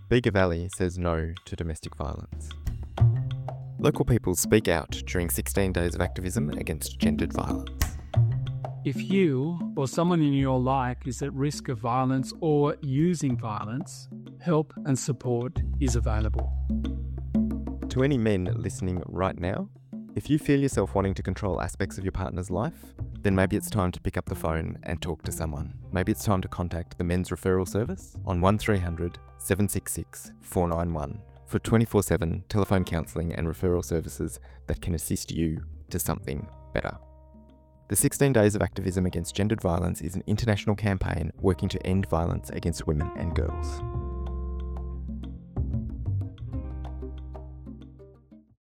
Bega Valley says no to domestic violence. Local people speak out during 16 days of activism against gendered violence. If you or someone in your life is at risk of violence or using violence, help and support is available. To any men listening right now, if you feel yourself wanting to control aspects of your partner's life, then maybe it's time to pick up the phone and talk to someone. Maybe it's time to contact the Men's Referral Service on 1300 766 491 for 24/7 telephone counselling and referral services that can assist you to something better. The 16 Days of Activism Against Gendered Violence is an international campaign working to end violence against women and girls.